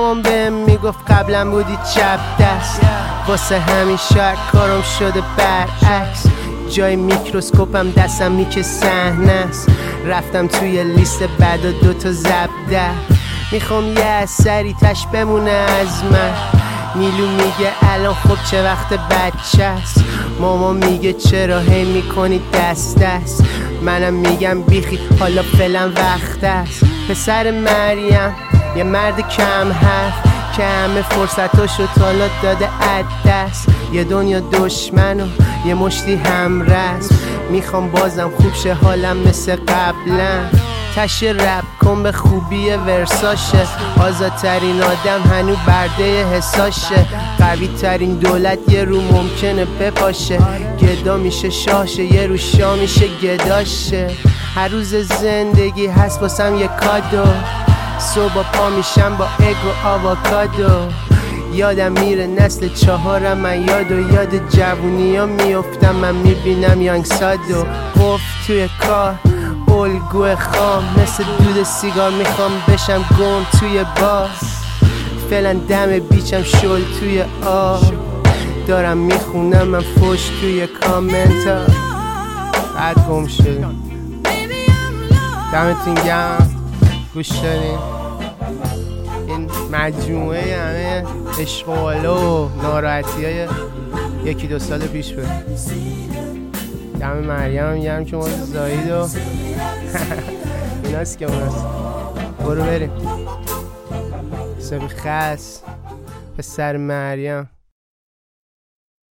مامان بهم میگفت قبلا بودی چپ دست، واسه همین شاید کارم شده برعکس. جای میکروسکوپم دستم میکه صحنه است، رفتم توی لیست بعد و 2 زبده. میخوام یه اثری تش بمونه از من. نیلو میگه الان خب چه وقت بچه است، ماما میگه چرا هی میکنی دست دست. منم میگم بیخی حالا فعلا وقت است. پسر مریم یه مرد کم حرف که همه فرصتاشو تالا داده دست. یه دنیا دشمن و یه مشتی همرس. میخوام بازم خوب شه حالم مثل قبلا. تش رپ کن به خوبی ورساشه، آزادترین آدم هنو برده حساشه. قوی ترین دولت یه رو ممکنه بپاشه، گدا میشه شاشه یه رو شا میشه گداشه. هر روز زندگی هست واسم یه کادو، صبح پا میشم با اگو آواکادو. یادم میره نسل 4 من یاد جوونی ها میفتم. من میبینم یانگ سادو قفل توی کار، الگوی خام مثل دود سیگار. میخوام بشم گم توی بار، فعلا دم بیچم شل توی آب. دارم میخونم من فوش توی کامنت ها. بعد گم شد. دمتون گرم گوش دارین. این مجموعه همه عشق و حالا و ناراحتی های 1-2 سال پیش بود. دم مریم هم گرم که ما زاید و ایناست که اوناست. برو بریم. سبی خس پسر مریم.